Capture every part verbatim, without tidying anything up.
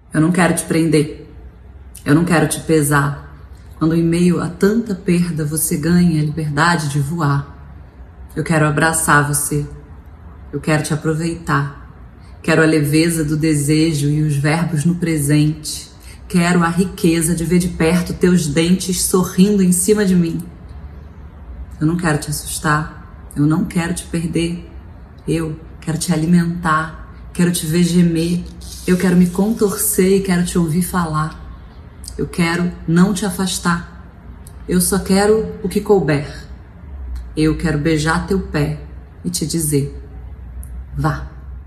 Eu não quero te prender. Eu não quero te pesar. Quando em meio a tanta perda você ganha a liberdade de voar. Eu quero abraçar você. Eu quero te aproveitar. Quero a leveza do desejo e os verbos no presente. Quero a riqueza de ver de perto teus dentes sorrindo em cima de mim. Eu não quero te assustar. Eu não quero te perder. Eu quero te alimentar. Quero te ver gemer. Eu quero me contorcer e quero te ouvir falar. Eu quero não te afastar. Eu só quero o que couber. Eu quero beijar teu pé e te dizer: vá.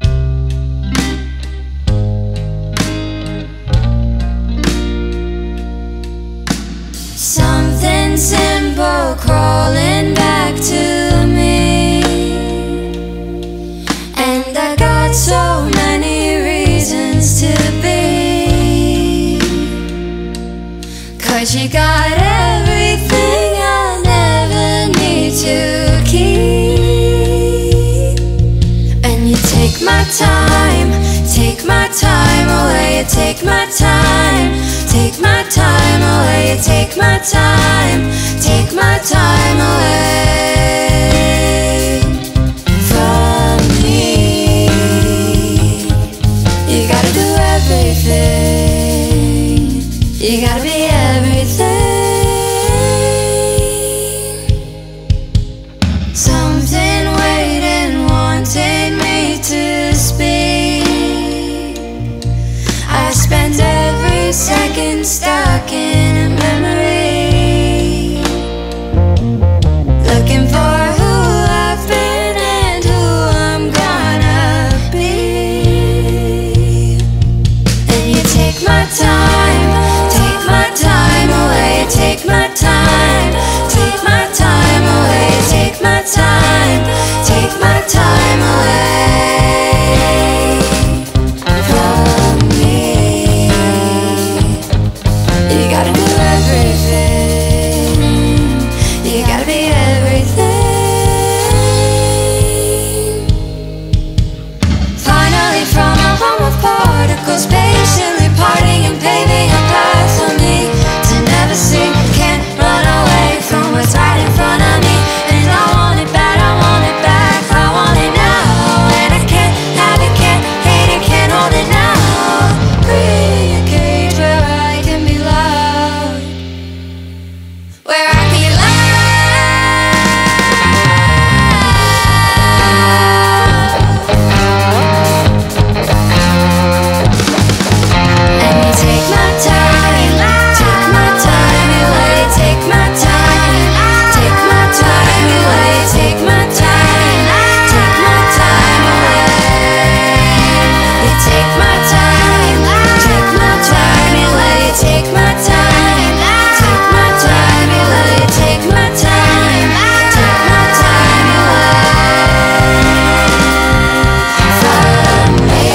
Something simple crawling back to me, and I got so many reasons to be, 'cause you got everything I never need to keep. And you take my time, take my time away, you take my time, take my time away, you take my time, take my time away from me. You gotta do everything, you gotta be everything. Something waiting, wanting me to speak. I spent every second stuck in a memory, looking for who I've been and who I'm gonna be. And you take my time, take my time away, take my time, take my time away, take my time, take my time away from me. You gotta do everything, you gotta be everything. Finally from a home of particles, patiently parting and paving a path for me to never see. Can't run away from what's right in front of me. And I want it bad, I want it back, I want it now. And I can't have it, can't hate it, can't hold it now. Create a cage where I can be loud, where I can be loud. And you take my time, take my time away, take my time, take my time away, take my time, take my time away. You take my time, take my time away, take my time, take my time away, take my time, take my time away from me.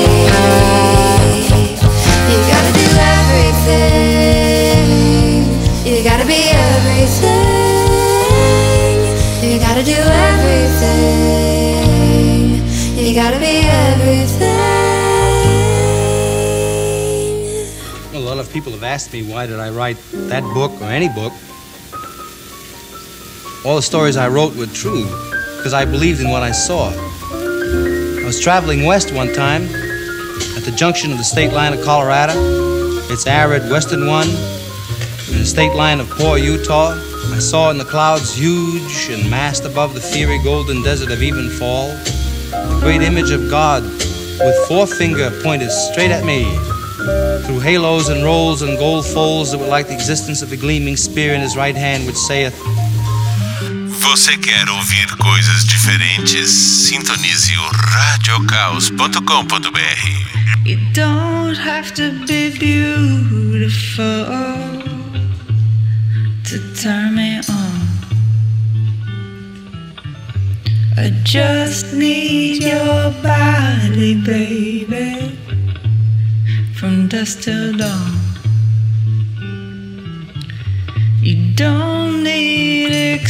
You gotta do everything, you gotta be everything, you gotta do everything, you gotta be everything. A lot of people have asked me why did I write that book or any book. All the stories I wrote were true because I believed in what I saw. I was traveling west one time at the junction of the state line of Colorado, its arid western one, and the state line of poor Utah. I saw in the clouds, huge and massed above the fiery golden desert of Evenfall, the great image of God with forefinger pointed straight at me, through halos and rolls and gold folds that were like the existence of the gleaming spear in his right hand, which saith, Você quer ouvir coisas diferentes? Sintonize o radio caos ponto com ponto b r. You don't have to be beautiful to turn me on. I just need your body, baby, from dusk till dawn. You don't need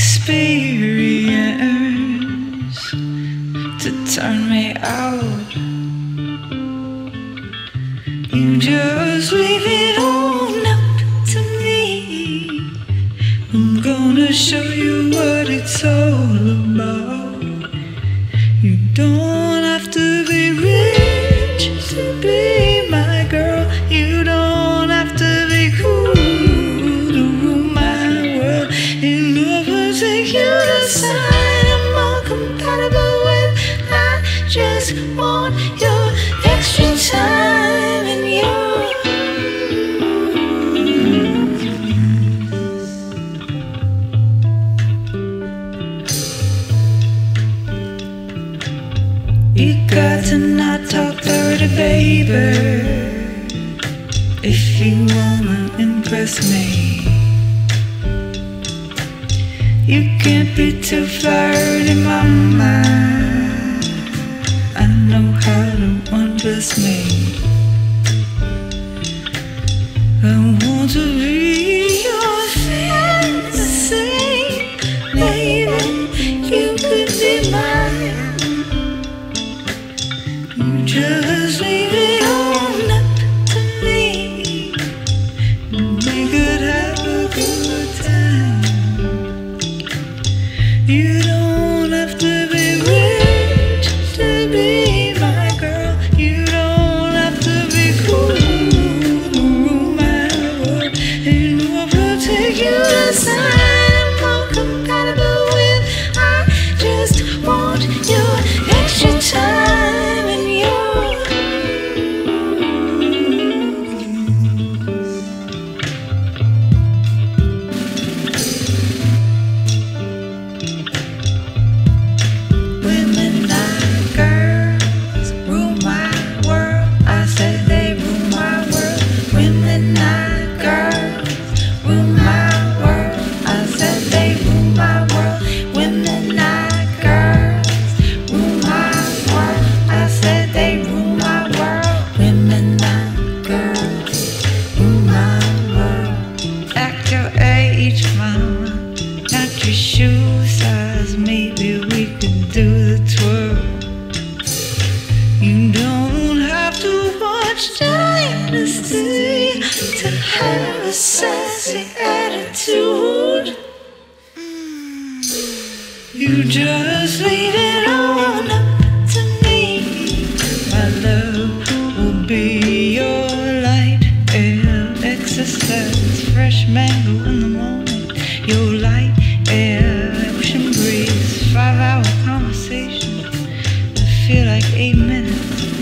experience to turn me out. You just leave it on up to me. I'm gonna show you what it's all about. You don't have to be rich to be my girl. You don't have to be cool to rule my world. In order to take you to side I'm more compatible with. I just want your extra time and your you got to not talk dirty, baby, if you wanna impress me. You can't be too flirty, mama. I know how to undress me. I want to be your fantasy, baby. You could be mine. You just leave it on up to me. We could have a good time. You don't have to be rich to be my girl. You don't have to be cool to rule my world. And we'll protect you aside. I'm more compatible with. I just want your extra time and your women like girls rule my world. I said they rule my world. Women like girls rule my world. I said they rule my world. Women like girls rule my world. I said they rule my world. Women like girls rule my world. Act your age, mama, not your shoe size. Maybe we could do the twirl. You don't have to watch Dynasty to have a sassy attitude. You just leave it on up to me. My love will be your light air exercise. Fresh mango in the morning. Your light air, ocean breeze. Five hour conversation. I feel like eight minutes.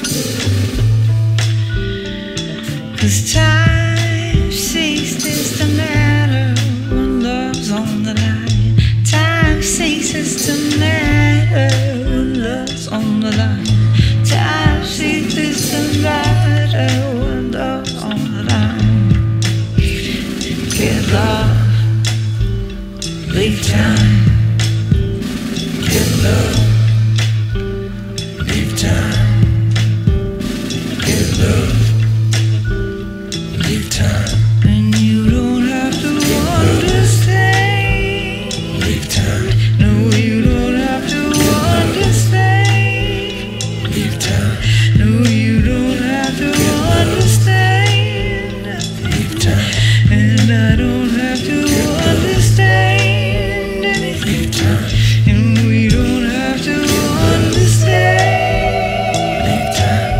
Cause time ceases to matter when love's on the line. Time ceases to matter when love's on the line. Time ceases to matter when love's on the line. Get love, leave time. Get love, leave time. Get love, leave time. And you don't have to understand. Leave time. No, you don't have to understand. Leave time. No, you don't have to understand. Leave time. And I don't have to understand anything. Leave time. And we don't have to understand. Leave time.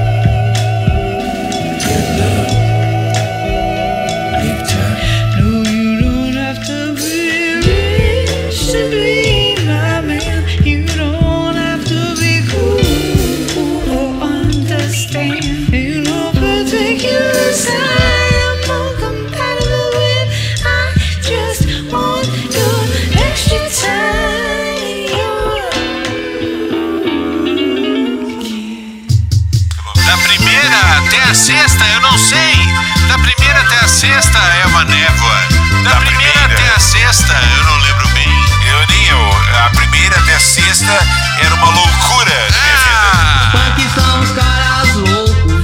Get love. Leave time. No, you don't have to be rich to be my man. You don't have to be cool or understand. You know, particular side I'm more compatible with. I just want your extra time and your Da primeira até a sexta, eu não sei. Da primeira até a sexta é uma névoa. Da, da primeira, primeira até a sexta, eu não lembro bem. Eu nem eu. A primeira até a sexta era uma loucura na minha vida. Funk são os caras loucos.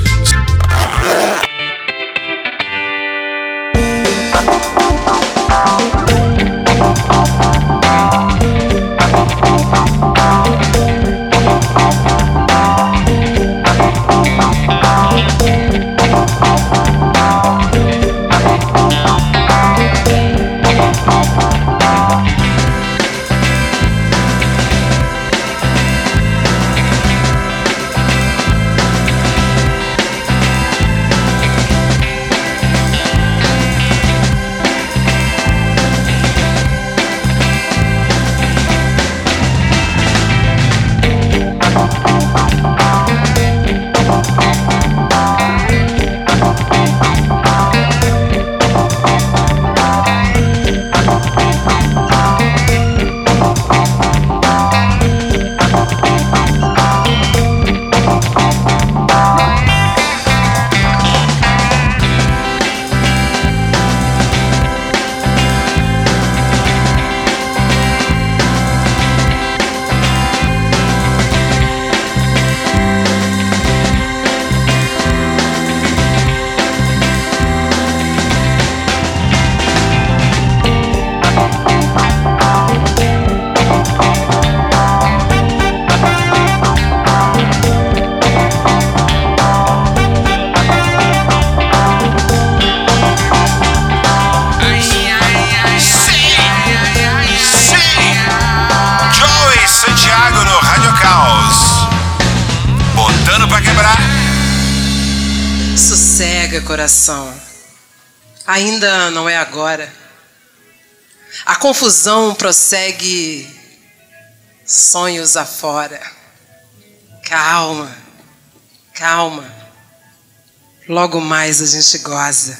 Chega, coração. Ainda não é agora. A confusão prossegue sonhos afora. Calma, calma. Logo mais a gente goza.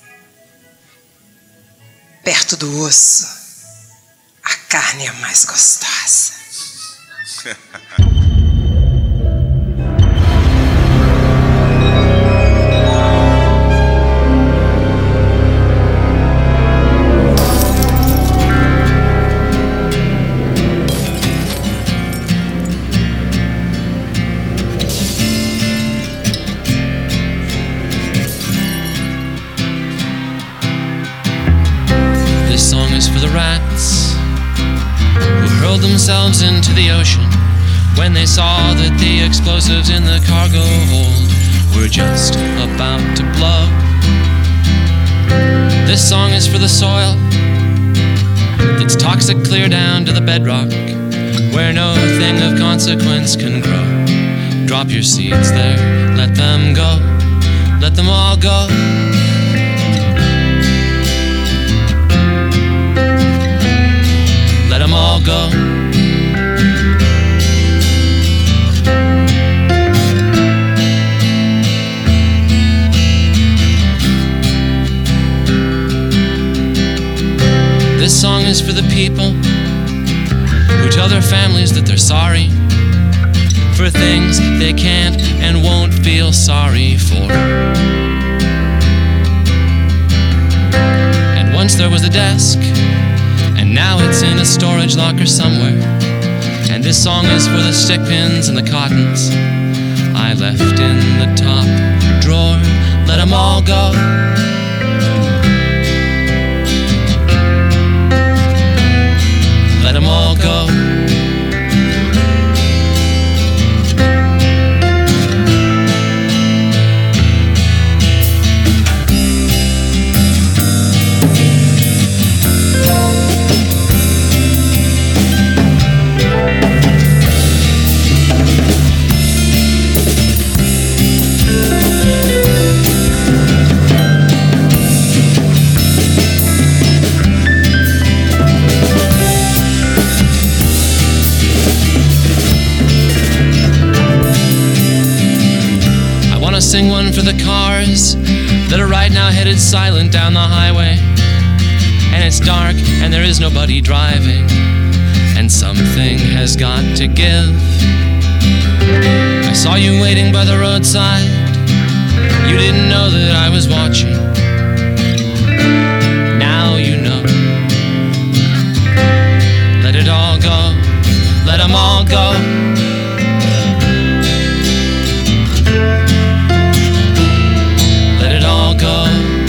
Perto do osso, a carne é mais gostosa. This song is for the rats who hurled themselves into the ocean when they saw that the explosives in the cargo hold were just about to blow. This song is for the soil that's toxic clear down to the bedrock, where no thing of consequence can grow. Drop your seeds there, let them go, let them all go. Let them all go. This song is for the people who tell their families that they're sorry for things they can't and won't feel sorry for. And once there was a desk, and now it's in a storage locker somewhere. And this song is for the stick pins and the cottons I left in the top drawer. Let them all go. Let them all go. Sing one for the cars that are right now headed silent down the highway, and it's dark and there is nobody driving, and something has got to give. I saw you waiting by the roadside. You didn't know that I was watching. Now you know. Let it all go. Let them all go. Go.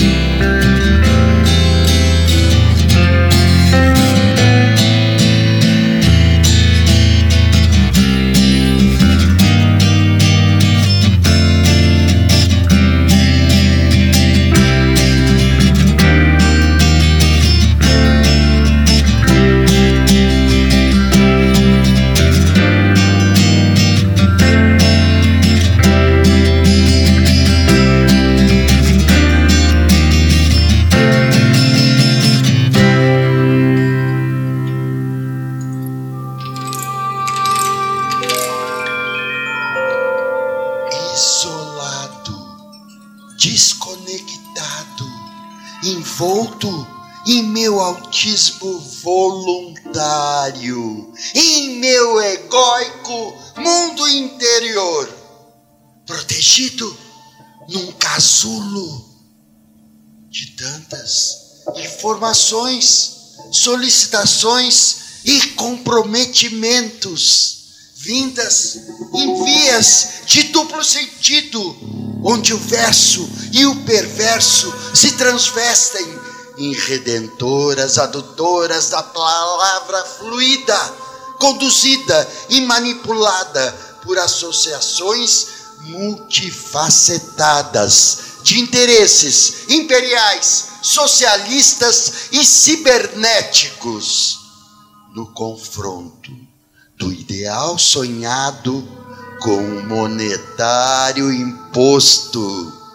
envolto em meu autismo voluntário, em meu egóico mundo interior, protegido num casulo de tantas informações, solicitações e comprometimentos vindas em vias de duplo sentido, onde o verso e o perverso se transvestem em redentoras, adutoras da palavra fluida, conduzida e manipulada por associações multifacetadas de interesses imperiais, socialistas e cibernéticos, no confronto do ideal sonhado com o monetário imposto,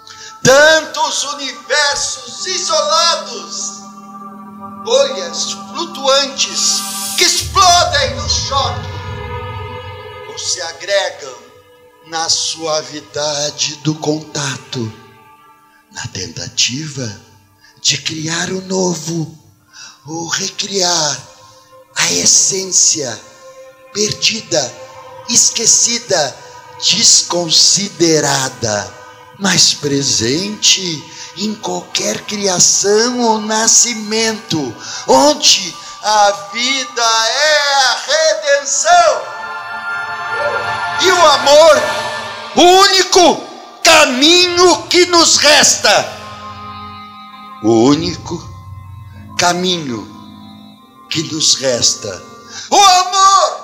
tantos universos isolados, bolhas flutuantes que explodem no choque ou se agregam na suavidade do contato, na tentativa de criar o novo ou recriar a essência perdida, esquecida, desconsiderada, mas presente em qualquer criação ou nascimento, onde a vida é a redenção e o amor, o único caminho que nos resta, o único caminho que nos resta, o amor.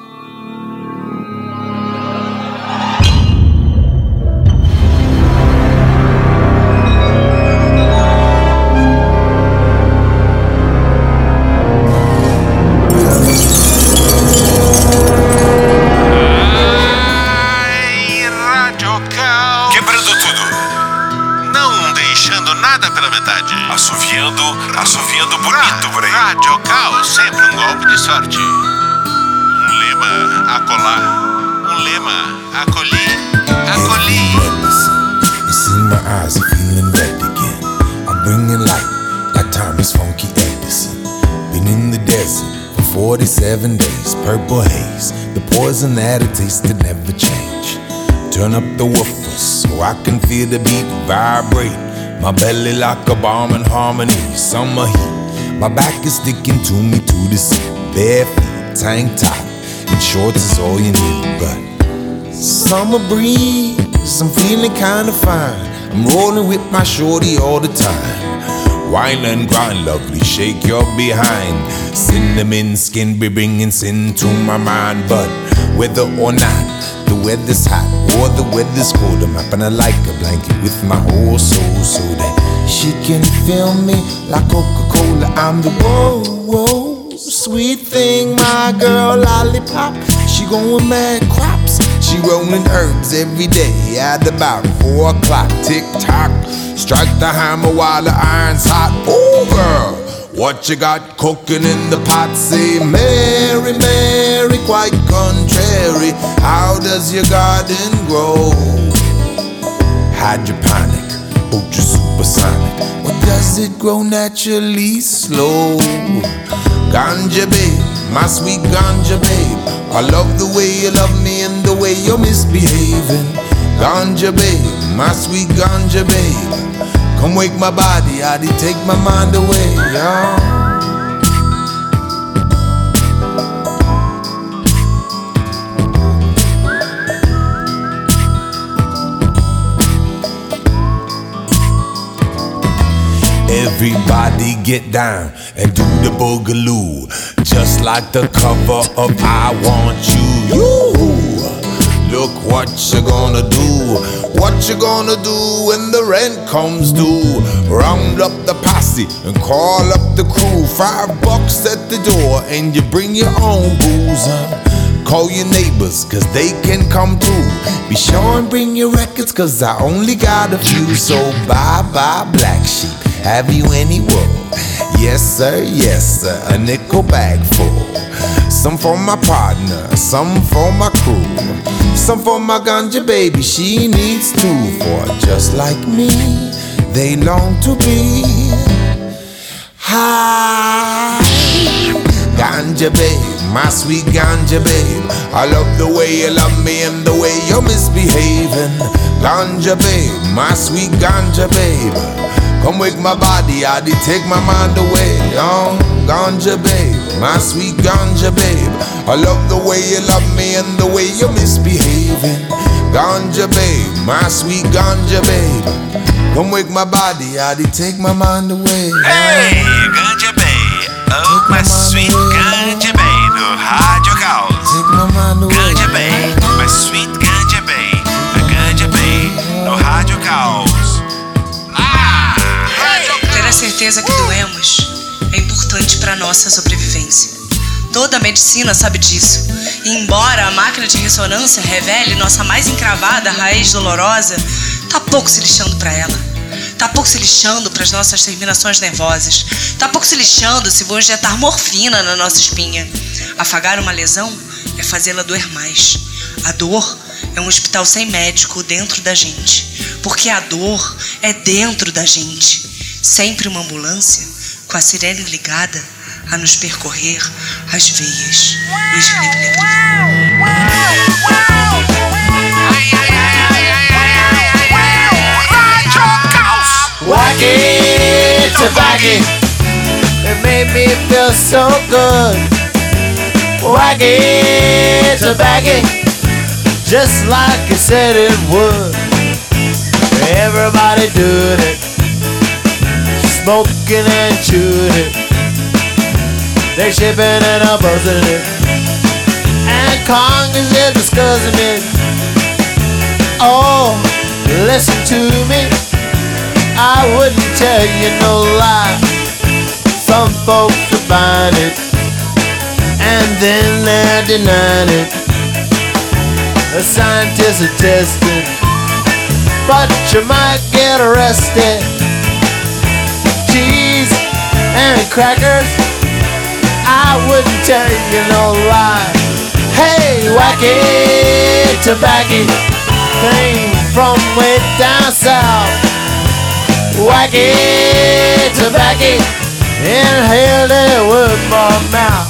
Assoviando, assoviando bonito por aí. Rádio Caos, sempre um golpe de sorte. Um lema acolá, um lema acolhi, acolhi. It's in my eyes, I'm feeling red again. I'm bringing light, like Thomas Funky Edison. Been in the desert for forty-seven days, purple haze, the poison that it tasted never change. Turn up the woofers so I can feel the beat vibrate. My belly like a bomb in harmony, summer heat. My back is sticking to me to the seat. Bare feet, tank top, and shorts is all you need. But summer breeze, I'm feeling kinda fine. I'm rolling with my shorty all the time. Wine and grind, lovely, shake your behind. Cinnamon skin be bringing sin to my mind. But whether or not the weather's hot or the weather's cold, I'm wrapping her like a blanket with my whole soul, so that she can feel me like Coca-Cola. I'm the whoa, whoa, sweet thing, my girl lollipop. She going mad crops, she rolling herbs every day at about four o'clock. Tick tock, strike the hammer while the iron's hot. Oh girl, what you got cooking in the pot? Say Mary, Mary, quite contrary, how does your garden grow? Hydroponic, ultra supersonic, or does it grow naturally slow? Ganja babe, my sweet ganja babe, I love the way you love me and the way you're misbehaving. Ganja babe, my sweet ganja babe, come wake my body, I did take my mind away, y'all. Everybody get down and do the boogaloo, just like the cover of I Want You. You. Look what you gonna do, what you gonna do when the rent comes due. Round up the posse and call up the crew. Five bucks at the door and you bring your own booze. Call your neighbors cause they can come too. Be sure and bring your records cause I only got a few. So bye bye black sheep, have you any wool? Yes sir, yes sir, a nickel bag full. Some for my partner, some for my crew, some for my ganja baby, she needs two. For just like me, they long to be high. Ganja babe, my sweet ganja babe, I love the way you love me and the way you're misbehaving. Ganja babe, my sweet ganja babe, come wake my body, I did take my mind away. Oh, ganja babe, my sweet ganja babe, I love the way you love me and the way you're misbehaving. Ganja babe, my sweet ganja babe, come wake my body, I did take my mind away. Hey, ganja babe, oh my sweet ganja babe, no Rádio Caos. Ganja babe, my sweet ganja babe, a ganja babe, no Rádio Caos. Ter a certeza que doemos é importante para nossa sobrevivência. Toda a medicina sabe disso. E embora a máquina de ressonância revele nossa mais encravada raiz dolorosa, tá pouco se lixando para ela. Tá pouco se lixando pras nossas terminações nervosas. Tá pouco se lixando se vou injetar morfina na nossa espinha. Afagar uma lesão é fazê-la doer mais. A dor é um hospital sem médico dentro da gente. Porque a dor é dentro da gente. Sempre uma ambulância com a sirene ligada a nos percorrer as veias. Luiz Felipe Negrão. Wacky tobacco, it made me feel so good. Wacky tobacco, just like it said it would. Everybody doing it, smoking and chewing it. They shipping and a buzzing it, and Congress is discussing it. Oh, listen to me, I wouldn't tell you no lie. Some folks are buying it, and then they're denying it. The scientists are testing, but you might get arrested. Cheese and crackers, I wouldn't tell you no lie. Hey, wacky tobacco came from way down south. Wacky tobacco, inhaled it with my mouth.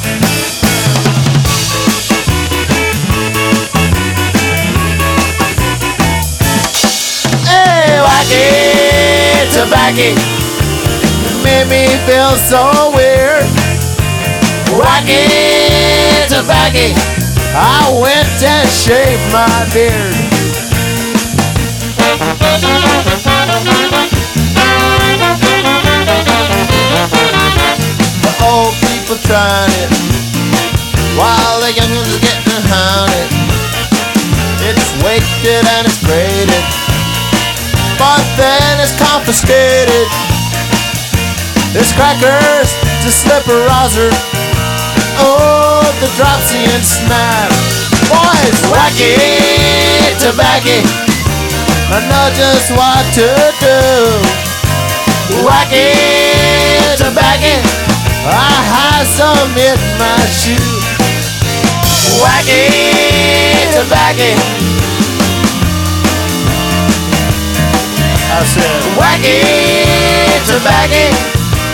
Hey, wacky tobacco, made me feel so weird. Wacky tobacco, I went and shaved my beard. The old people trying it, while the young ones are getting hounded. It's weighted and it's graded, but then it's confiscated. There's crackers to slip a roser. Oh, the dropsy and snap. Boys, wacky tobacco, I know just what to do. Wacky tobacco, I have some in my shoe. Wacky tobacco, I said wacky tobacco.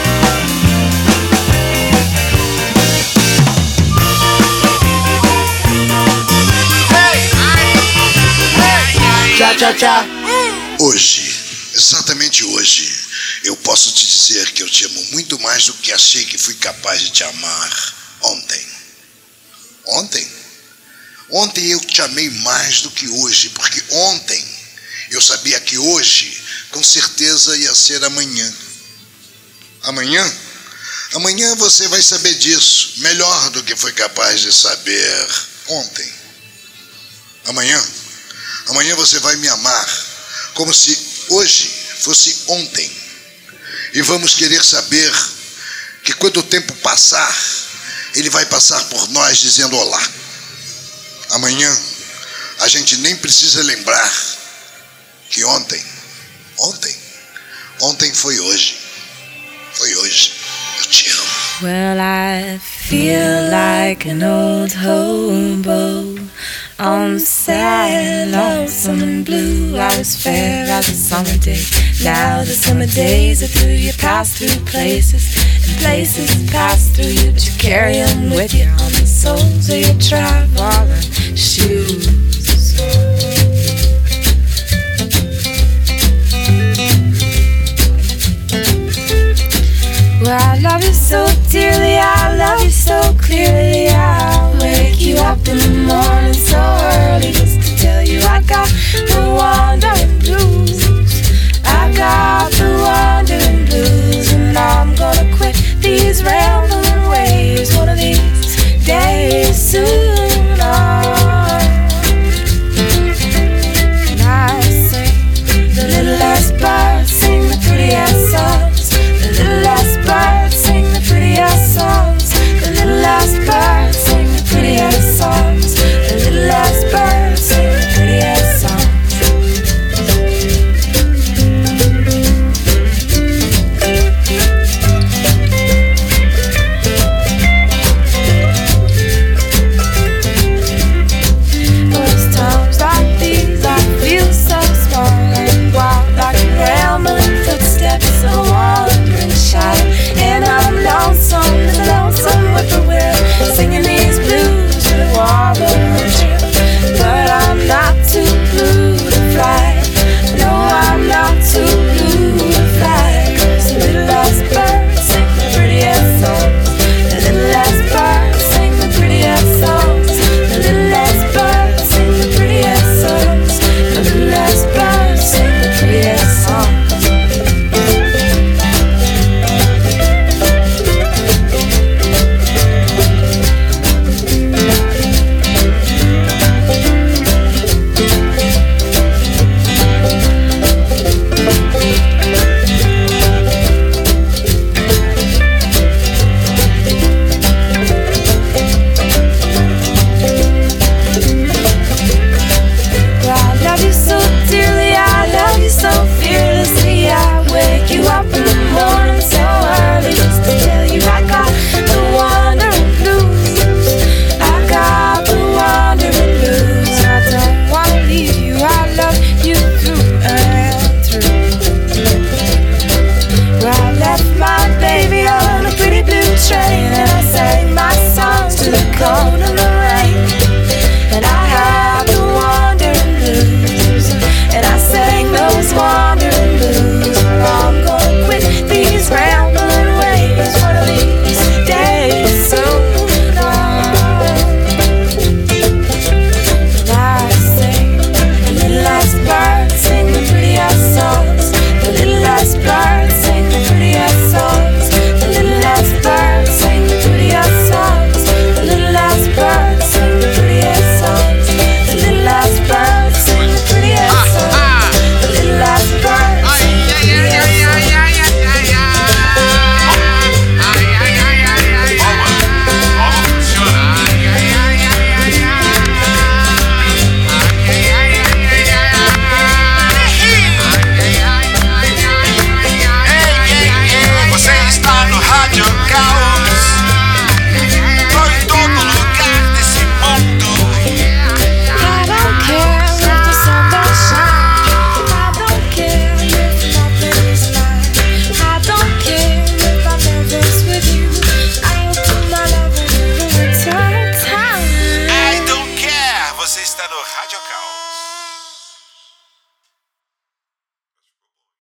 Tchá, tchá, tchá. Hoje, exatamente hoje, eu posso te dizer que eu te amo muito mais do que achei que fui capaz de te amar ontem. Ontem? Ontem eu te amei mais do que hoje, porque ontem eu sabia que hoje, com certeza, ia ser amanhã. Amanhã? Amanhã você vai saber disso, melhor do que foi capaz de saber ontem. Amanhã? Amanhã você vai me amar como se hoje fosse ontem. E vamos querer saber que quando o tempo passar, ele vai passar por nós dizendo olá. Amanhã a gente nem precisa lembrar que ontem, ontem, ontem foi hoje. Foi hoje. Eu te amo. Well, I feel like an old hobo on sad, lonesome and blue. I was fair as a summer day. Now the summer days are through. You pass through places, and places pass through you, but you carry them with you on the soles of your traveling shoes.